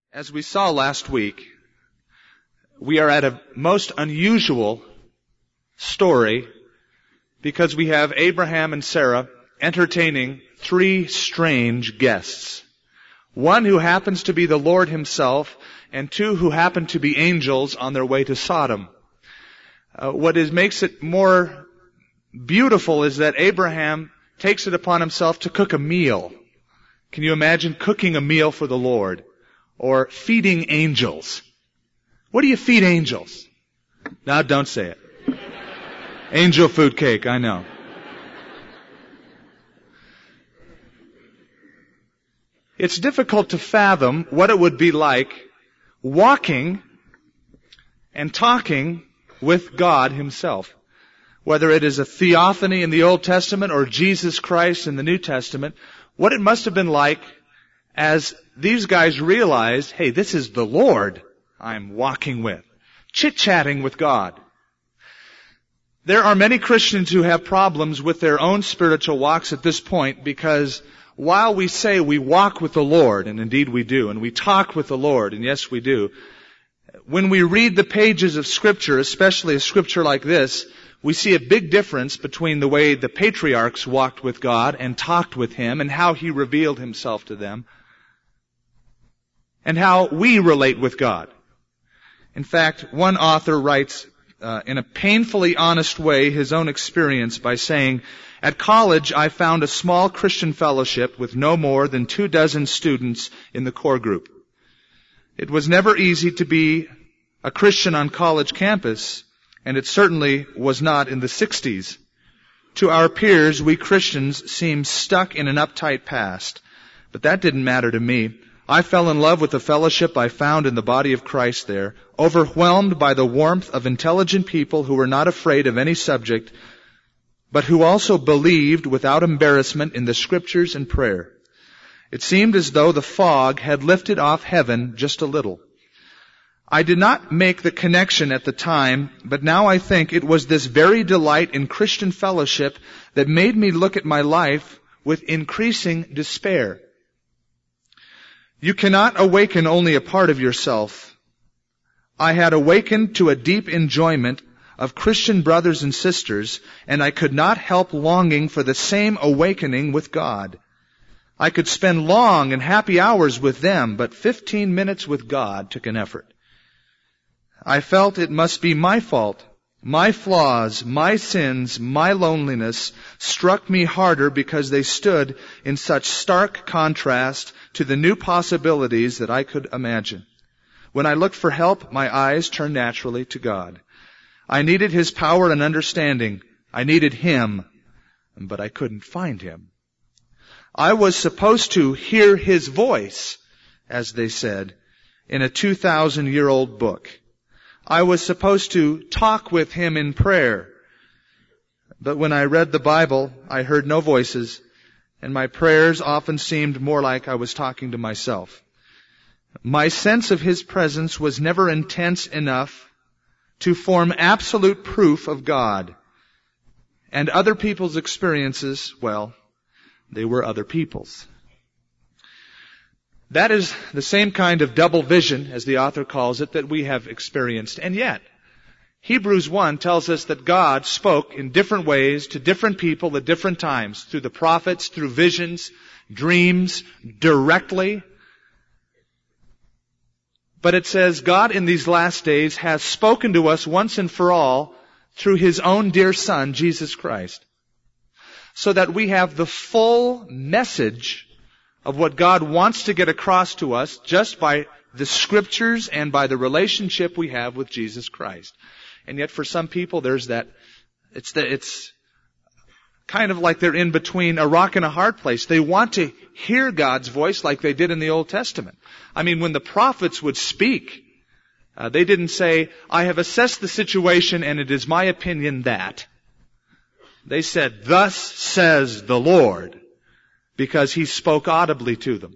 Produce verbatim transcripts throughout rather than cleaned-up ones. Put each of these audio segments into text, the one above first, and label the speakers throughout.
Speaker 1: As we saw last week, we are at a most unusual story because we have Abraham and Sarah entertaining three strange guests. One who happens to be the Lord himself, and two who happen to be angels on their way to Sodom. Uh, what is, makes it more beautiful is that Abraham takes it upon himself to cook a meal. Can you imagine cooking a meal for the Lord? Or feeding angels. What do you feed angels? Now, don't say it. Angel food cake, I know. It's difficult to fathom what it would be like walking and talking with God himself. Whether it is a theophany in the Old Testament or Jesus Christ in the New Testament, what it must have been like as these guys realized, hey, this is the Lord I'm walking with, chit-chatting with God. There are many Christians who have problems with their own spiritual walks at this point because while we say we walk with the Lord, and indeed we do, and we talk with the Lord, and yes we do, when we read the pages of Scripture, especially a Scripture like this, we see a big difference between the way the patriarchs walked with God and talked with Him and how He revealed Himself to them, and how we relate with God. In fact, one author writes uh, in a painfully honest way his own experience by saying, "At college I found a small Christian fellowship with no more than two dozen students in the core group. It was never easy to be a Christian on college campus, and it certainly was not in the sixties. To our peers, we Christians seemed stuck in an uptight past, but that didn't matter to me. I fell in love with the fellowship I found in the body of Christ there, overwhelmed by the warmth of intelligent people who were not afraid of any subject, but who also believed without embarrassment in the Scriptures and prayer. It seemed as though the fog had lifted off heaven just a little. I did not make the connection at the time, but now I think it was this very delight in Christian fellowship that made me look at my life with increasing despair. You cannot awaken only a part of yourself. I had awakened to a deep enjoyment of Christian brothers and sisters, and I could not help longing for the same awakening with God. I could spend long and happy hours with them, but fifteen minutes with God took an effort. I felt it must be my fault. My flaws, my sins, my loneliness struck me harder because they stood in such stark contrast to the new possibilities that I could imagine. When I looked for help, my eyes turned naturally to God. I needed His power and understanding. I needed Him, but I couldn't find Him. I was supposed to hear His voice, as they said, in a two thousand year old book. I was supposed to talk with Him in prayer. But when I read the Bible, I heard no voices, and my prayers often seemed more like I was talking to myself. My sense of His presence was never intense enough to form absolute proof of God. And other people's experiences, well, they were other people's. That is the same kind of double vision, as the author calls it, that we have experienced. And yet, Hebrews one tells us that God spoke in different ways to different people at different times, through the prophets, through visions, dreams, directly. But it says God in these last days has spoken to us once and for all through His own dear Son, Jesus Christ, so that we have the full message of what God wants to get across to us just by the Scriptures and by the relationship we have with Jesus Christ. And yet for some people there's that, it's the, it's kind of like they're in between a rock and a hard place. They want to hear God's voice like they did in the Old Testament. I mean, when the prophets would speak, uh, they didn't say, I have assessed the situation and it is my opinion that. They said, thus says the Lord, because He spoke audibly to them.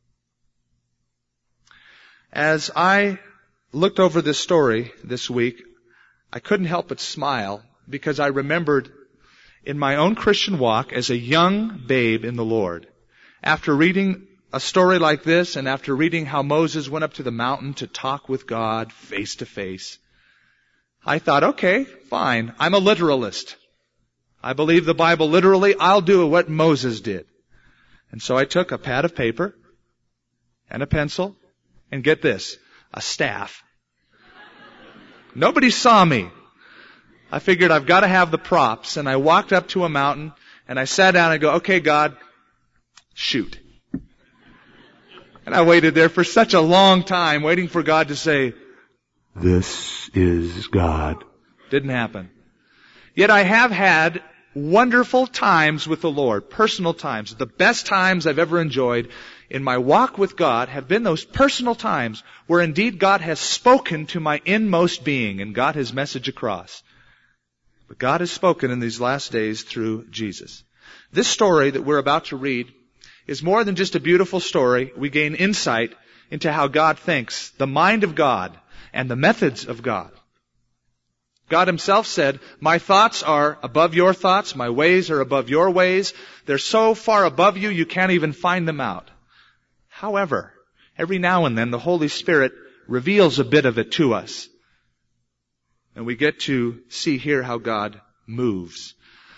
Speaker 1: As I looked over this story this week, I couldn't help but smile because I remembered in my own Christian walk as a young babe in the Lord, after reading a story like this, and after reading how Moses went up to the mountain to talk with God face to face, I thought, okay, fine, I'm a literalist. I believe the Bible literally. I'll do what Moses did. And so I took a pad of paper and a pencil, and get this, a staff. Nobody saw me. I figured I've got to have the props, and I walked up to a mountain, and I sat down and go, okay, God, shoot. And I waited there for such a long time, waiting for God to say, this is God. Didn't happen. Yet I have had wonderful times with the Lord, personal times. The best times I've ever enjoyed in my walk with God have been those personal times where indeed God has spoken to my inmost being and got His message across. But God has spoken in these last days through Jesus. This story that we're about to read is more than just a beautiful story. We gain insight into how God thinks, the mind of God, and the methods of God. God Himself said, my thoughts are above your thoughts, my ways are above your ways. They're so far above you, you can't even find them out. However, every now and then the Holy Spirit reveals a bit of it to us. And we get to see here how God moves.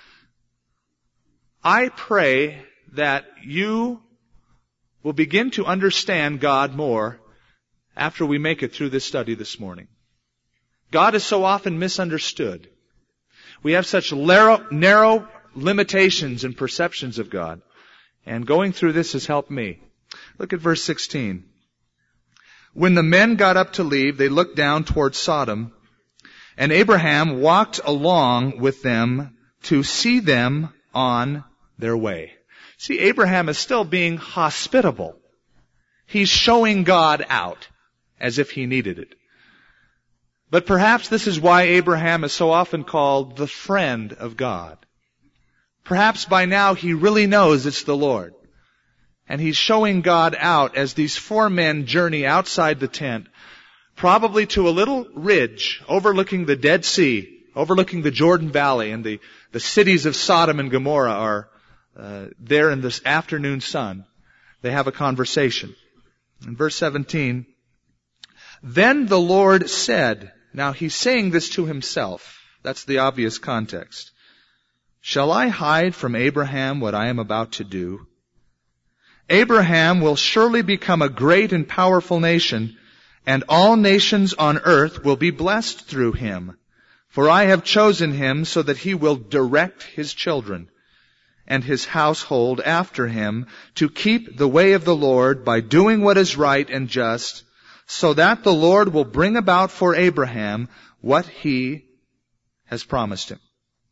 Speaker 1: I pray that you will begin to understand God more after we make it through this study this morning. God is so often misunderstood. We have such narrow, narrow limitations and perceptions of God. And going through this has helped me. Look at verse sixteen. When the men got up to leave, they looked down toward Sodom, and Abraham walked along with them to see them on their way. See, Abraham is still being hospitable. He's showing God out as if he needed it. But perhaps this is why Abraham is so often called the friend of God. Perhaps by now he really knows it's the Lord. And he's showing God out as these four men journey outside the tent, probably to a little ridge overlooking the Dead Sea, overlooking the Jordan Valley, and the, the cities of Sodom and Gomorrah are uh, there in this afternoon sun. They have a conversation. In verse seventeen, then the Lord said, now he's saying this to himself. That's the obvious context. Shall I hide from Abraham what I am about to do? Abraham will surely become a great and powerful nation, and all nations on earth will be blessed through him. For I have chosen him so that he will direct his children and his household after him to keep the way of the Lord by doing what is right and just, so that the Lord will bring about for Abraham what he has promised him.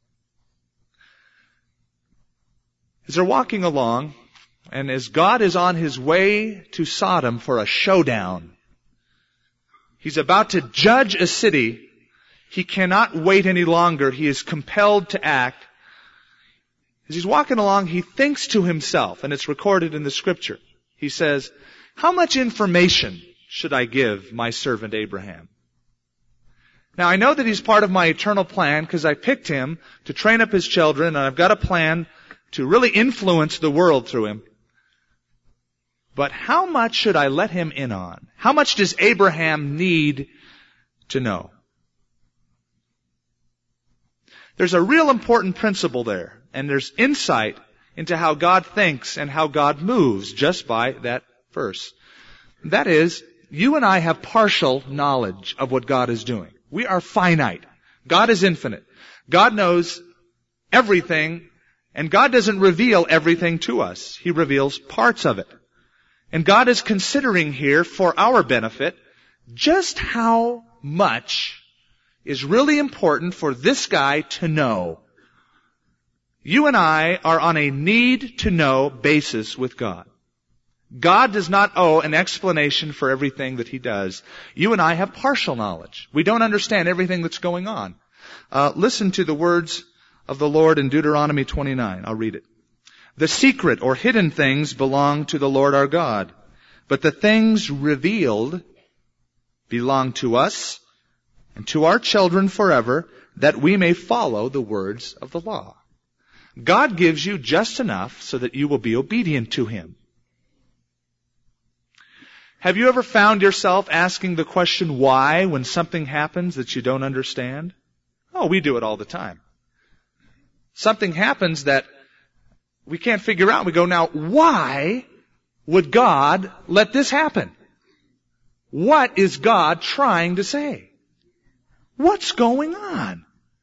Speaker 1: As they're walking along, and as God is on his way to Sodom for a showdown, he's about to judge a city. He cannot wait any longer. He is compelled to act. As he's walking along, he thinks to himself, and it's recorded in the scripture. He says, how much information should I give my servant Abraham? Now, I know that he's part of my eternal plan because I picked him to train up his children, and I've got a plan to really influence the world through him. But how much should I let him in on? How much does Abraham need to know? There's a real important principle there, and there's insight into how God thinks and how God moves just by that verse. That is, you and I have partial knowledge of what God is doing. We are finite. God is infinite. God knows everything, and God doesn't reveal everything to us. He reveals parts of it. And God is considering here, for our benefit, just how much is really important for this guy to know. You and I are on a need-to-know basis with God. God does not owe an explanation for everything that He does. You and I have partial knowledge. We don't understand everything that's going on. Uh, listen to the words of the Lord in Deuteronomy twenty-nine. I'll read it. The secret or hidden things belong to the Lord our God, but the things revealed belong to us and to our children forever, that we may follow the words of the law. God gives you just enough so that you will be obedient to Him. Have you ever found yourself asking the question why when something happens that you don't understand? Oh, we do it all the time. Something happens that we can't figure out. We go, now, why would God let this happen? What is God trying to say? What's going on?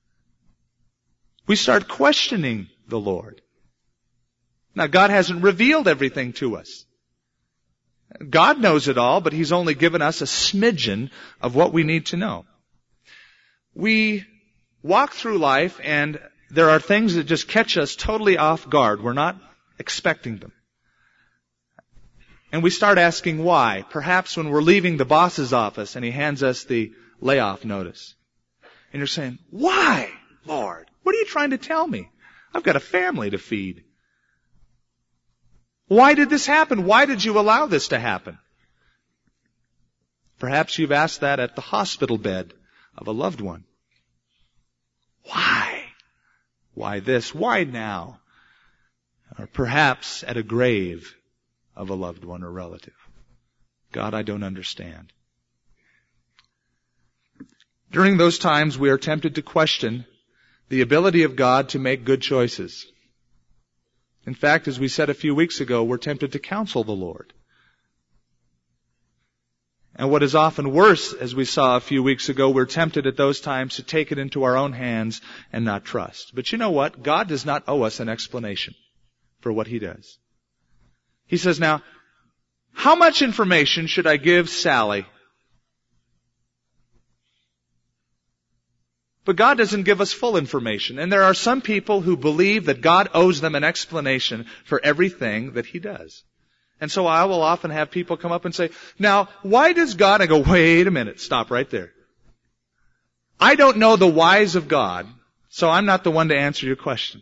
Speaker 1: We start questioning the Lord. Now, God hasn't revealed everything to us. God knows it all, but He's only given us a smidgen of what we need to know. We walk through life and there are things that just catch us totally off guard. We're not expecting them. And we start asking why. Perhaps when we're leaving the boss's office and he hands us the layoff notice. And you're saying, why, Lord? What are you trying to tell me? I've got a family to feed. Why did this happen? Why did you allow this to happen? Perhaps you've asked that at the hospital bed of a loved one. Why? Why this? Why now? Or perhaps at a grave of a loved one or relative. God, I don't understand. During those times, we are tempted to question the ability of God to make good choices. In fact, as we said a few weeks ago, we're tempted to counsel the Lord. And what is often worse, as we saw a few weeks ago, we're tempted at those times to take it into our own hands and not trust. But you know what? God does not owe us an explanation for what He does. He says, now, how much information should I give Sally? But God doesn't give us full information. And there are some people who believe that God owes them an explanation for everything that He does. And so I will often have people come up and say, now, why does God? I go, wait a minute, stop right there. I don't know the whys of God, so I'm not the one to answer your question.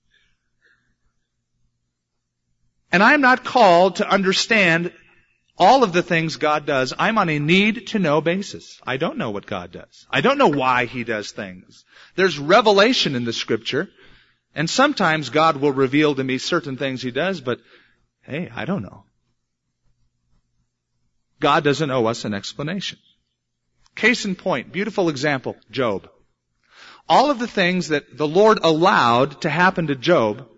Speaker 1: And I'm not called to understand all of the things God does. I'm on a need-to-know basis. I don't know what God does. I don't know why He does things. There's revelation in the Scripture, and sometimes God will reveal to me certain things He does, but hey, I don't know. God doesn't owe us an explanation. Case in point, beautiful example, Job. All of the things that the Lord allowed to happen to Job,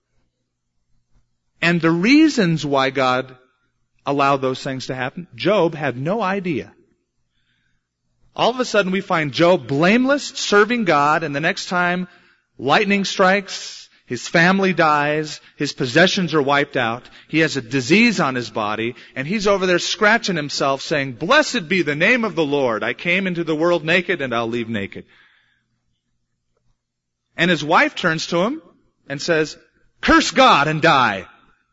Speaker 1: and the reasons why God allowed those things to happen, Job had no idea. All of a sudden we find Job blameless, serving God, and the next time lightning strikes, his family dies, his possessions are wiped out, he has a disease on his body, and he's over there scratching himself saying, blessed be the name of the Lord. I came into the world naked and I'll leave naked. And his wife turns to him and says, curse God and die.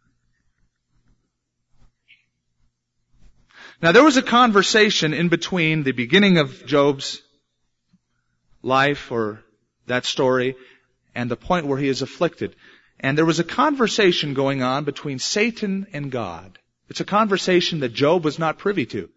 Speaker 1: Now there was a conversation in between the beginning of Job's life or that story and the point where he is afflicted. And there was a conversation going on between Satan and God. It's a conversation that Job was not privy to.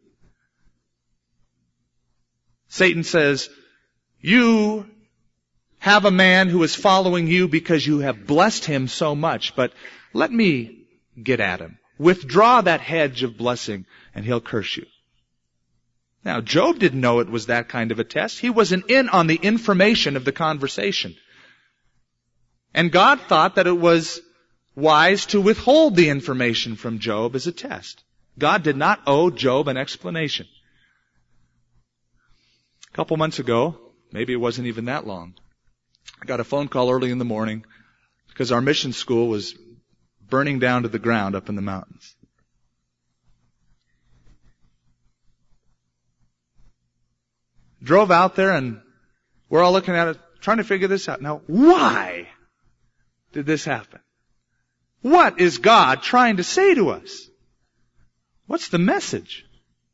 Speaker 1: Satan says, you have a man who is following you because you have blessed him so much, but let me get at him. Withdraw that hedge of blessing and he'll curse you. Now, Job didn't know it was that kind of a test. He wasn't in on the information of the conversation. And God thought that it was wise to withhold the information from Job as a test. God did not owe Job an explanation. A couple months ago, maybe it wasn't even that long, I got a phone call early in the morning because our mission school was burning down to the ground up in the mountains. Drove out there and we're all looking at it, trying to figure this out. Now, why did this happen? What is God trying to say to us? What's the message?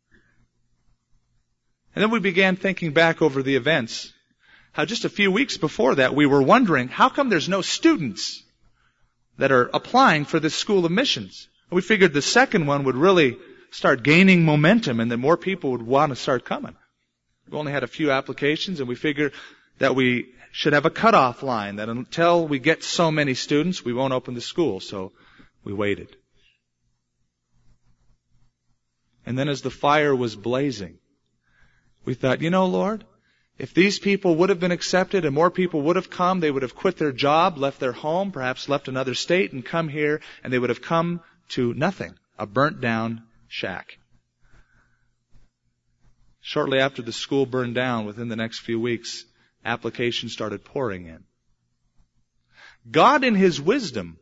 Speaker 1: And then we began thinking back over the events. How just a few weeks before that we were wondering, how come there's no students that are applying for this school of missions? We figured the second one would really start gaining momentum and that more people would want to start coming. We've only had a few applications and we figured that we should have a cutoff line, that until we get so many students, we won't open the school. So we waited. And then as the fire was blazing, we thought, you know, Lord, if these people would have been accepted and more people would have come, they would have quit their job, left their home, perhaps left another state and come here, and they would have come to nothing, a burnt down shack. Shortly after the school burned down, within the next few weeks, applications started pouring in. God in His wisdom,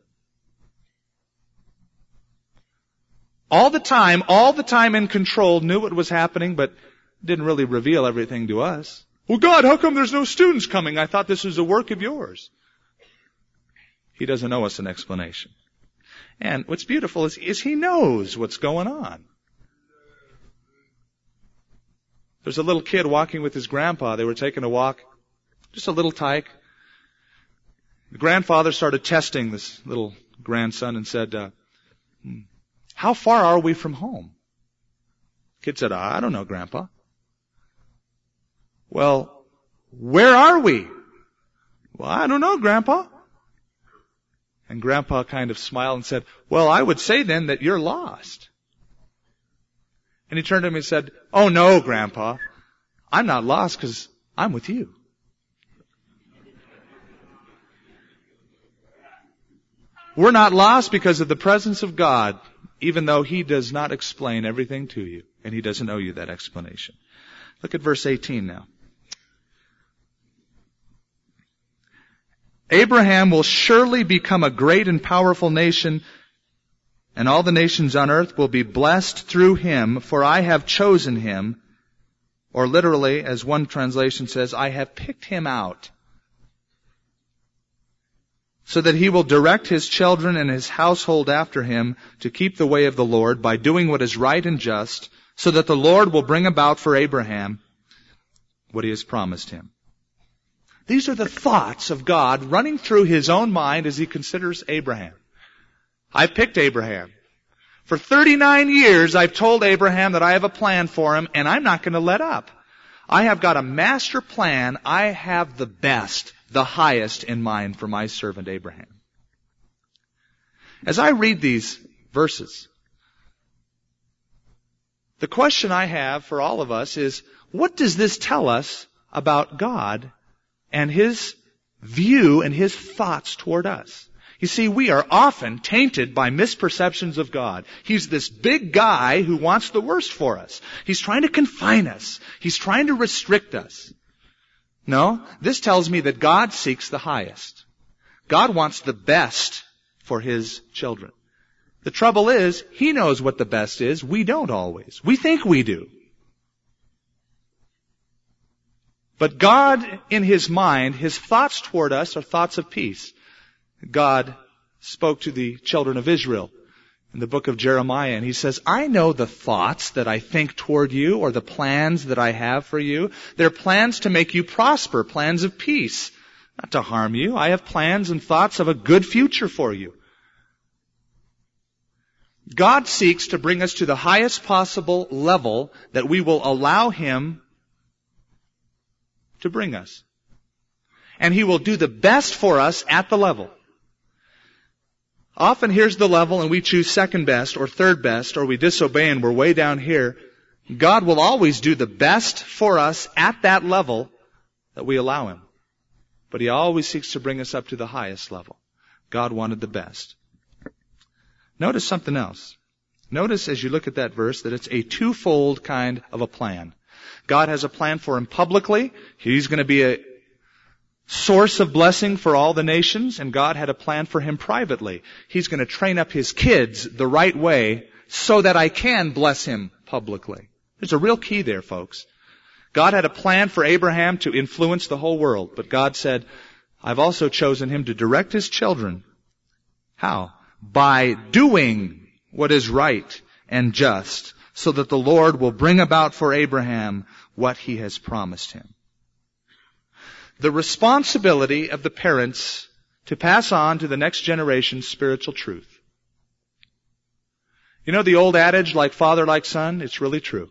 Speaker 1: all the time, all the time in control, knew what was happening, but didn't really reveal everything to us. Well, God, how come there's no students coming? I thought this was a work of yours. He doesn't owe us an explanation. And what's beautiful is, is He knows what's going on. There's a little kid walking with his grandpa. They were taking a walk, just a little tyke. The grandfather started testing this little grandson and said, uh, how far are we from home? Kid said, I don't know, Grandpa. Well, where are we? Well, I don't know, Grandpa. And Grandpa kind of smiled and said, well, I would say then that you're lost. And he turned to him and said, oh no, Grandpa, I'm not lost because I'm with you. We're not lost because of the presence of God, even though He does not explain everything to you, and He doesn't owe you that explanation. Look at verse eighteen now. Abraham will surely become a great and powerful nation, and all the nations on earth will be blessed through him, for I have chosen him. Or literally, as one translation says, I have picked him out, so that he will direct his children and his household after him to keep the way of the Lord by doing what is right and just, so that the Lord will bring about for Abraham what He has promised him. These are the thoughts of God running through His own mind as He considers Abraham. I've picked Abraham. For thirty-nine years, I've told Abraham that I have a plan for him, and I'm not going to let up. I have got a master plan. I have the best, the highest in mind for my servant Abraham. As I read these verses, the question I have for all of us is, what does this tell us about God and His view and His thoughts toward us? You see, we are often tainted by misperceptions of God. He's this big guy who wants the worst for us. He's trying to confine us. He's trying to restrict us. No, this tells me that God seeks the highest. God wants the best for His children. The trouble is, He knows what the best is. We don't always. We think we do. But God, in His mind, His thoughts toward us are thoughts of peace. God spoke to the children of Israel in the book of Jeremiah, and He says, I know the thoughts that I think toward you, or the plans that I have for you. They're plans to make you prosper, plans of peace, not to harm you. I have plans and thoughts of a good future for you. God seeks to bring us to the highest possible level that we will allow Him to bring us. And He will do the best for us at the level. Often here's the level and we choose second best or third best, or we disobey and we're way down here. God will always do the best for us at that level that we allow Him. But He always seeks to bring us up to the highest level. God wanted the best. Notice something else. Notice as you look at that verse that it's a twofold kind of a plan. God has a plan for him publicly. He's going to be a source of blessing for all the nations, and God had a plan for him privately. He's going to train up his kids the right way so that I can bless him publicly. There's a real key there, folks. God had a plan for Abraham to influence the whole world, but God said, I've also chosen him to direct his children. How? By doing what is right and just, so that the Lord will bring about for Abraham what He has promised him. The responsibility of the parents to pass on to the next generation spiritual truth. You know the old adage, like father, like son? It's really true.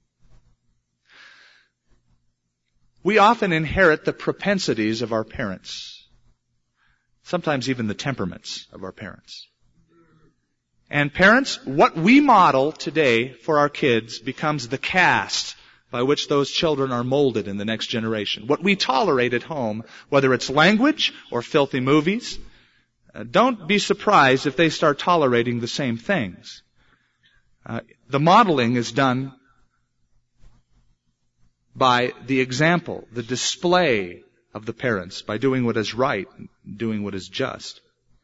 Speaker 1: We often inherit the propensities of our parents. Sometimes even the temperaments of our parents. And parents, what we model today for our kids becomes the cast by which those children are molded in the next generation. What we tolerate at home, whether it's language or filthy movies, uh, don't be surprised if they start tolerating the same things. Uh, the modeling is done by the example, the display of the parents, by doing what is right, doing what is just.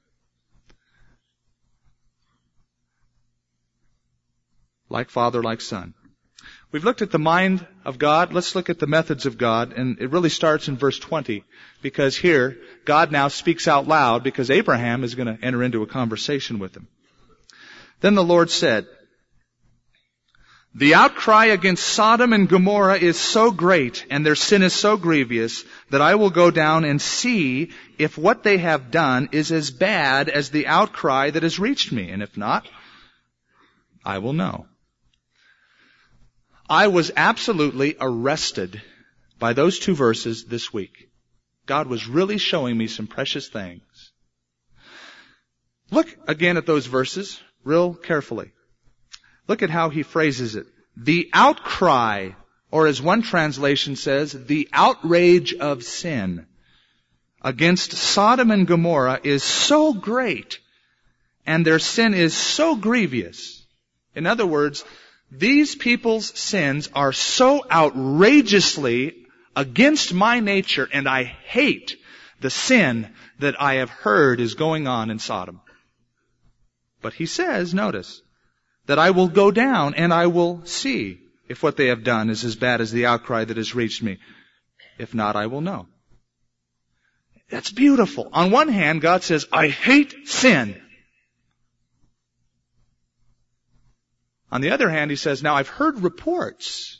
Speaker 1: Like father, like son. We've looked at the mind of God. Let's look at the methods of God. And it really starts in verse twenty. Because here, God now speaks out loud because Abraham is going to enter into a conversation with him. Then the Lord said, "The outcry against Sodom and Gomorrah is so great, and their sin is so grievous, that I will go down and see if what they have done is as bad as the outcry that has reached me. And if not, I will know." I was absolutely arrested by those two verses this week. God was really showing me some precious things. Look again at those verses real carefully. Look at how he phrases it. The outcry, or as one translation says, the outrage of sin against Sodom and Gomorrah is so great, and their sin is so grievous. In other words, these people's sins are so outrageously against my nature, and I hate the sin that I have heard is going on in Sodom. But he says, notice, that I will go down and I will see if what they have done is as bad as the outcry that has reached me. If not, I will know. That's beautiful. On one hand, God says, I hate sin. On the other hand, he says, now I've heard reports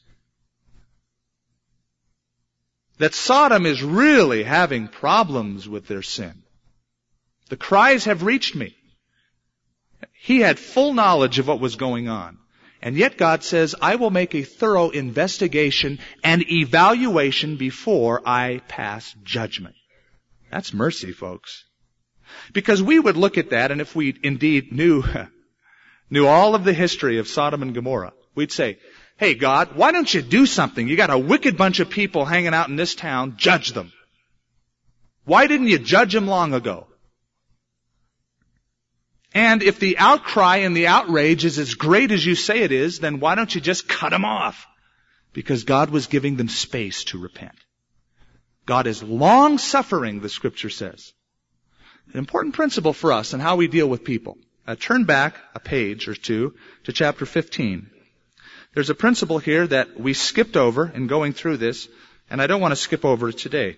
Speaker 1: that Sodom is really having problems with their sin. The cries have reached me. He had full knowledge of what was going on. And yet God says, I will make a thorough investigation and evaluation before I pass judgment. That's mercy, folks. Because we would look at that, and if we indeed knew knew all of the history of Sodom and Gomorrah, we'd say, hey, God, why don't you do something? You got a wicked bunch of people hanging out in this town. Judge them. Why didn't you judge them long ago? And if the outcry and the outrage is as great as you say it is, then why don't you just cut them off? Because God was giving them space to repent. God is long-suffering, the Scripture says. An important principle for us in how we deal with people. Uh, turn back a page or two to chapter fifteen. There's a principle here that we skipped over in going through this, and I don't want to skip over it today.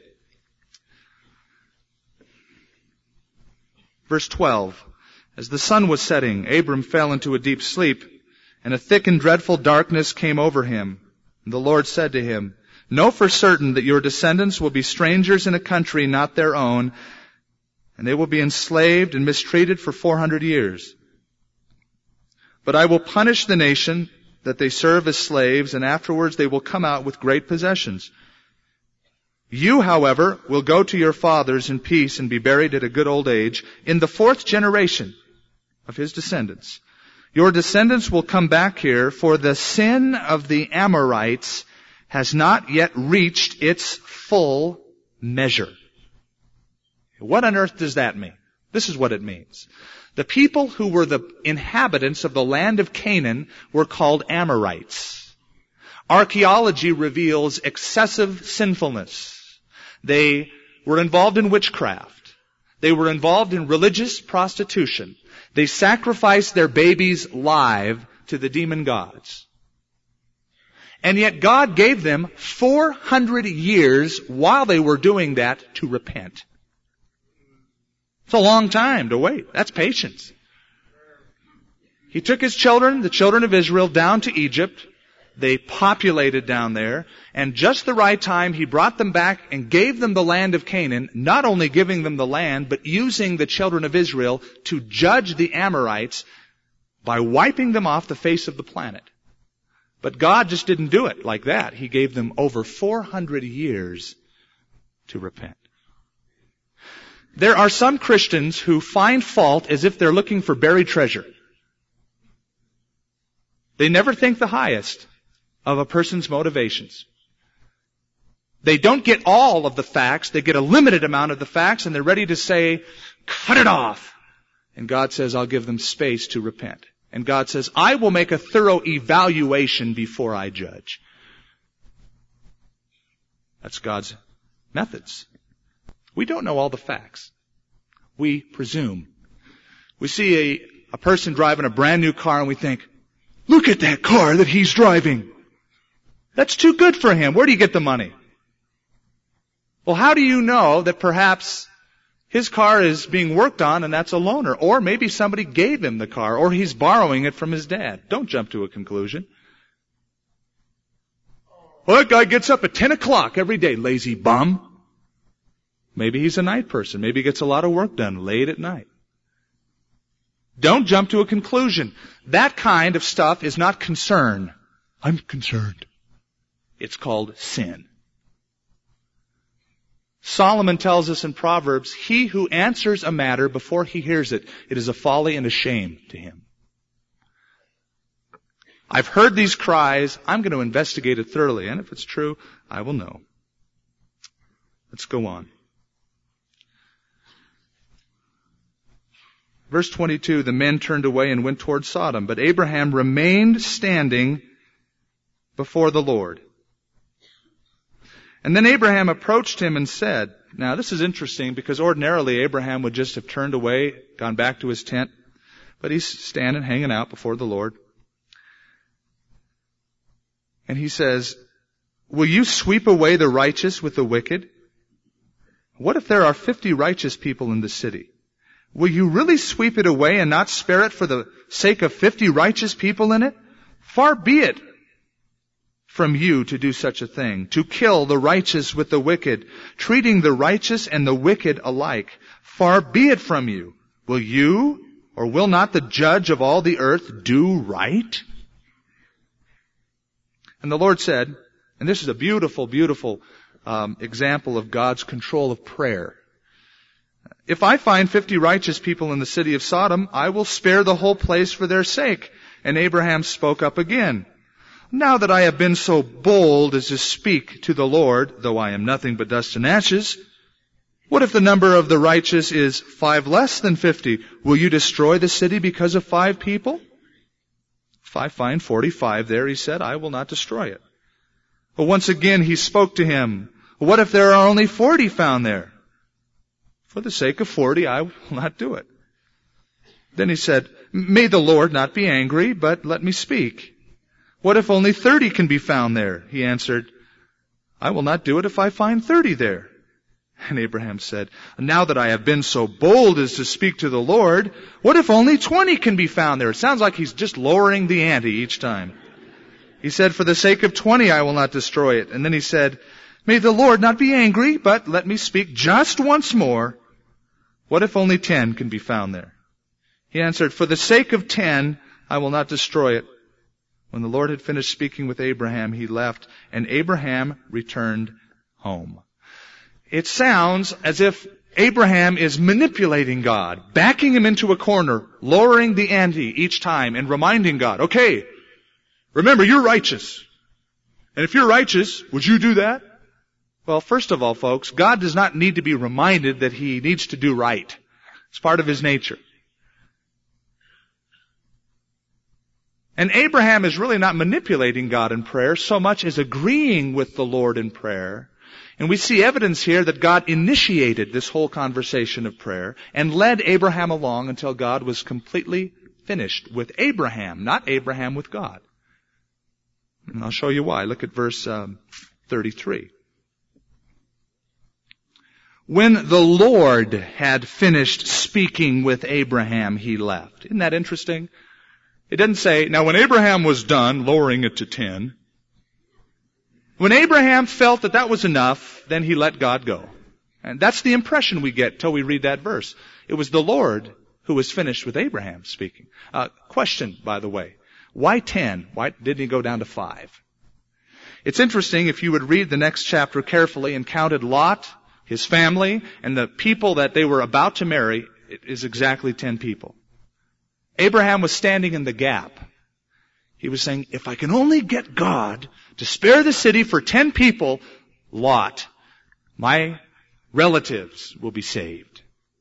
Speaker 1: Verse twelve. As the sun was setting, Abram fell into a deep sleep, and a thick and dreadful darkness came over him. And the Lord said to him, know for certain that your descendants will be strangers in a country not their own, and they will be enslaved and mistreated for four hundred years. But I will punish the nation that they serve as slaves, and afterwards they will come out with great possessions. You, however, will go to your fathers in peace and be buried at a good old age in the fourth generation of his descendants. Your descendants will come back here, for the sin of the Amorites has not yet reached its full measure. What on earth does that mean? This is what it means. The people who were the inhabitants of the land of Canaan were called Amorites. Archaeology reveals excessive sinfulness. They were involved in witchcraft. They were involved in religious prostitution. They sacrificed their babies live to the demon gods. And yet God gave them four hundred years while they were doing that to repent. It's a long time to wait. That's patience. He took his children, the children of Israel, down to Egypt. They populated down there, and just the right time, he brought them back and gave them the land of Canaan, not only giving them the land, but using the children of Israel to judge the Amorites by wiping them off the face of the planet. But God just didn't do it like that. He gave them over four hundred years to repent. There are some Christians who find fault as if they're looking for buried treasure. They never think the highest of a person's motivations. They don't get all of the facts. They get a limited amount of the facts, and they're ready to say, cut it off. And God says, I'll give them space to repent. And God says, I will make a thorough evaluation before I judge. That's God's methods. We don't know all the facts. We presume. We see a, a person driving a brand new car and we think, look at that car that he's driving. That's too good for him. Where do you get the money? Well, how do you know that perhaps his car is being worked on and that's a loaner? Or maybe somebody gave him the car, or he's borrowing it from his dad. Don't jump to a conclusion. Well, that guy gets up at ten o'clock every day, lazy bum. Maybe he's a night person. Maybe he gets a lot of work done late at night. Don't jump to a conclusion. That kind of stuff is not concern. I'm concerned. It's called sin. Solomon tells us in Proverbs, he who answers a matter before he hears it, it is a folly and a shame to him. I've heard these cries. I'm going to investigate it thoroughly, and if it's true, I will know. Let's go on. Verse twenty-two, the men turned away and went toward Sodom, but Abraham remained standing before the Lord. And then Abraham approached him and said, now this is interesting because ordinarily Abraham would just have turned away, gone back to his tent, but he's standing, hanging out before the Lord. And he says, will you sweep away the righteous with the wicked? What if there are fifty righteous people in the city? Will you really sweep it away and not spare it for the sake of fifty righteous people in it? Far be it from you to do such a thing, to kill the righteous with the wicked, treating the righteous and the wicked alike. Far be it from you. Will you, or will not the judge of all the earth do right? And the Lord said, and this is a beautiful, beautiful um, example of God's control of prayer. If I find fifty righteous people in the city of Sodom, I will spare the whole place for their sake. And Abraham spoke up again. Now that I have been so bold as to speak to the Lord, though I am nothing but dust and ashes, what if the number of the righteous is five less than fifty? Will you destroy the city because of five people? If I find forty-five there, he said, I will not destroy it. But once again he spoke to him. What if there are only forty found there? For the sake of forty, I will not do it. Then he said, may the Lord not be angry, but let me speak. What if only thirty can be found there? He answered, I will not do it if I find thirty there. And Abraham said, now that I have been so bold as to speak to the Lord, what if only twenty can be found there? It sounds like he's just lowering the ante each time. He said, for the sake of twenty, I will not destroy it. And then he said, may the Lord not be angry, but let me speak just once more. What if only ten can be found there? He answered, for the sake of ten, I will not destroy it. When the Lord had finished speaking with Abraham, he left, and Abraham returned home. It sounds as if Abraham is manipulating God, backing him into a corner, lowering the ante each time, and reminding God, okay, remember, you're righteous. And if you're righteous, would you do that? Well, first of all, folks, God does not need to be reminded that he needs to do right. It's part of his nature. And Abraham is really not manipulating God in prayer so much as agreeing with the Lord in prayer. And we see evidence here that God initiated this whole conversation of prayer and led Abraham along until God was completely finished with Abraham, not Abraham with God. And I'll show you why. Look at verse um, thirty-three. When the Lord had finished speaking with Abraham, he left. Isn't that interesting? It doesn't say, now when Abraham was done, lowering it to ten, when Abraham felt that that was enough, then he let God go. And that's the impression we get till we read that verse. It was the Lord who was finished with Abraham speaking. Uh, question, by the way. Why ten? Why didn't he go down to five? It's interesting if you would read the next chapter carefully and counted Lot, his family, and the people that they were about to marry, it is exactly ten people. Abraham was standing in the gap. He was saying, if I can only get God to spare the city for ten people, Lot, my relatives will be saved.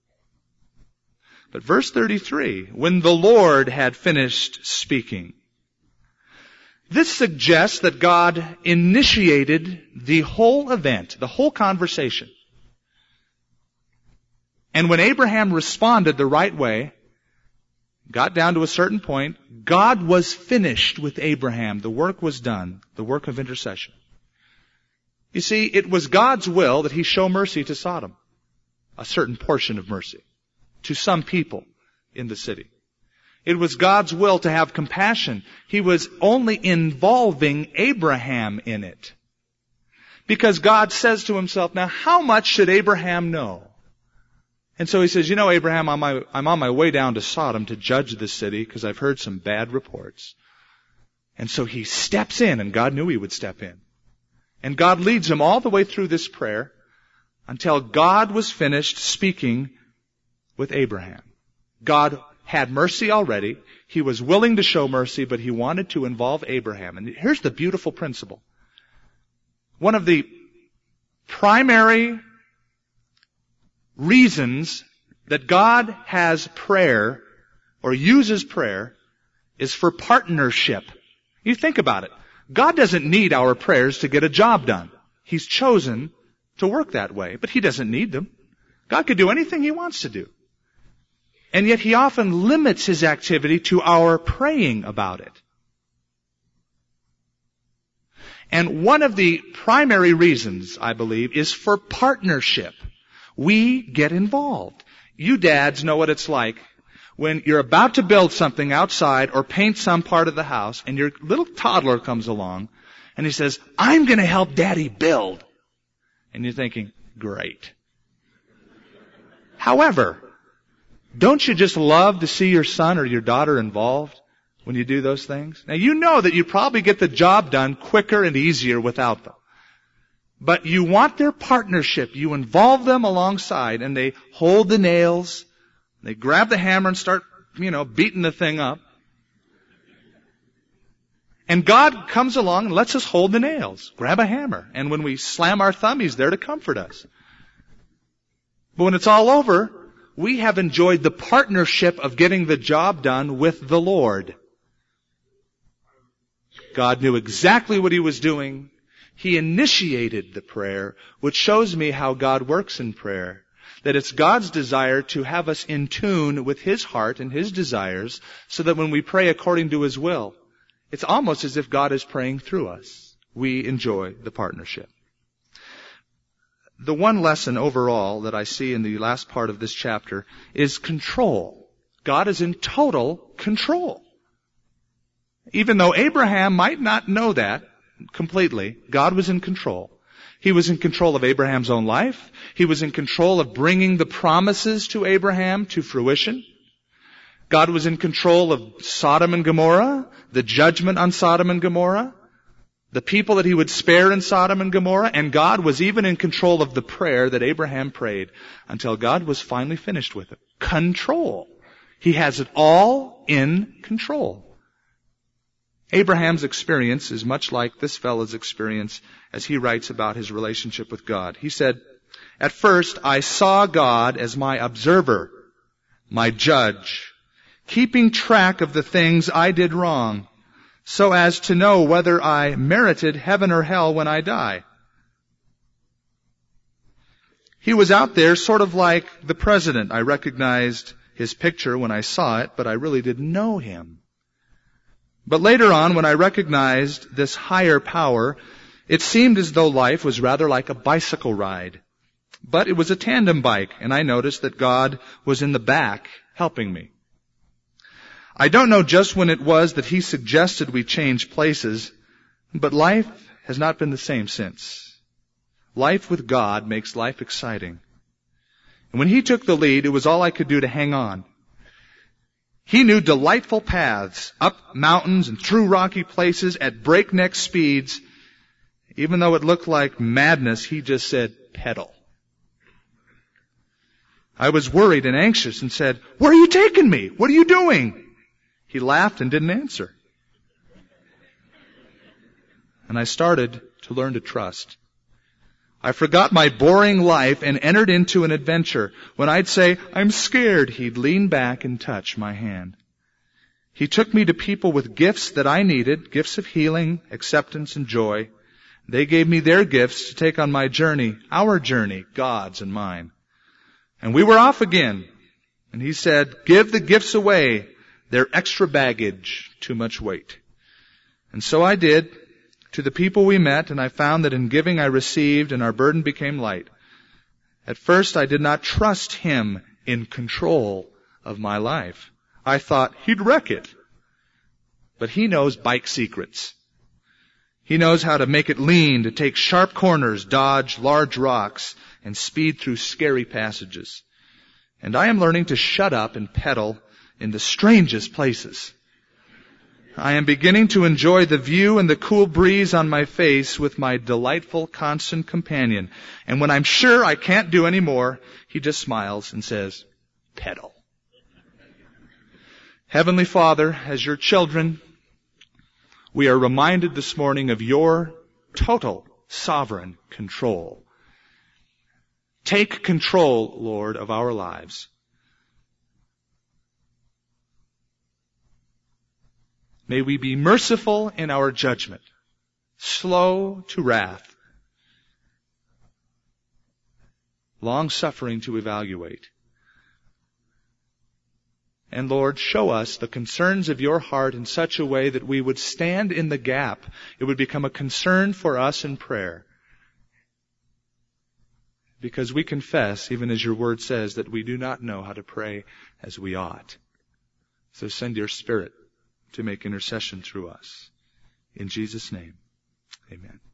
Speaker 1: But verse thirty-three, when the Lord had finished speaking, this suggests that God initiated the whole event, the whole conversation. And when Abraham responded the right way, got down to a certain point, God was finished with Abraham. The work was done, the work of intercession. You see, it was God's will that he show mercy to Sodom, a certain portion of mercy, to some people in the city. It was God's will to have compassion. He was only involving Abraham in it. Because God says to himself, now how much should Abraham know? And so he says, you know, Abraham, I'm, my, I'm on my way down to Sodom to judge this city because I've heard some bad reports. And so he steps in, and God knew he would step in. And God leads him all the way through this prayer until God was finished speaking with Abraham. God had mercy already. He was willing to show mercy, but he wanted to involve Abraham. And here's the beautiful principle. One of the primary reasons that God has prayer or uses prayer is for partnership. You think about it. God doesn't need our prayers to get a job done. He's chosen to work that way, but he doesn't need them. God could do anything he wants to do. And yet he often limits his activity to our praying about it. And one of the primary reasons, I believe, is for partnership. We get involved. You dads know what it's like when you're about to build something outside or paint some part of the house and your little toddler comes along and he says, I'm going to help Daddy build. And you're thinking, great. However, don't you just love to see your son or your daughter involved when you do those things? Now you know that you probably get the job done quicker and easier without them. But you want their partnership. You involve them alongside and they hold the nails. They grab the hammer and start, you know, beating the thing up. And God comes along and lets us hold the nails. Grab a hammer. And when we slam our thumb, he's there to comfort us. But when it's all over, we have enjoyed the partnership of getting the job done with the Lord. God knew exactly what he was doing. He initiated the prayer, which shows me how God works in prayer. That it's God's desire to have us in tune with his heart and his desires so that when we pray according to his will, it's almost as if God is praying through us. We enjoy the partnership. The one lesson overall that I see in the last part of this chapter is control. God is in total control. Even though Abraham might not know that completely, God was in control. He was in control of Abraham's own life. He was in control of bringing the promises to Abraham to fruition. God was in control of Sodom and Gomorrah, the judgment on Sodom and Gomorrah, the people that he would spare in Sodom and Gomorrah, and God was even in control of the prayer that Abraham prayed until God was finally finished with it. Control. He has it all in control. Abraham's experience is much like this fellow's experience as he writes about his relationship with God. He said, at first I saw God as my observer, my judge, keeping track of the things I did wrong, so as to know whether I merited heaven or hell when I die. He was out there sort of like the president. I recognized his picture when I saw it, but I really didn't know him. But later on, when I recognized this higher power, it seemed as though life was rather like a bicycle ride. But it was a tandem bike, and I noticed that God was in the back helping me. I don't know just when it was that he suggested we change places, but life has not been the same since. Life with God makes life exciting. And when he took the lead, it was all I could do to hang on. He knew delightful paths, up mountains and through rocky places at breakneck speeds. Even though it looked like madness, he just said, pedal. I was worried and anxious and said, where are you taking me? What are you doing? He laughed and didn't answer. and I started to learn to trust. I forgot my boring life and entered into an adventure. When I'd say, I'm scared, he'd lean back and touch my hand. He took me to people with gifts that I needed, gifts of healing, acceptance, and joy. They gave me their gifts to take on my journey, our journey, God's and mine. And we were off again. And he said, give the gifts away. They're extra baggage, too much weight. And so I did to the people we met, and I found that in giving I received, and our burden became light. At first I did not trust him in control of my life. I thought he'd wreck it. But he knows bike secrets. He knows how to make it lean, to take sharp corners, dodge large rocks, and speed through scary passages. And I am learning to shut up and pedal in the strangest places. I am beginning to enjoy the view and the cool breeze on my face with my delightful, constant companion. And when I'm sure I can't do any more, he just smiles and says, pedal. Heavenly Father, as your children, we are reminded this morning of your total sovereign control. Take control, Lord, of our lives. May we be merciful in our judgment, slow to wrath, long-suffering to evaluate. And Lord, show us the concerns of your heart in such a way that we would stand in the gap. It would become a concern for us in prayer. Because we confess, even as your word says, that we do not know how to pray as we ought. So send your Spirit to make intercession through us. In Jesus' name, amen.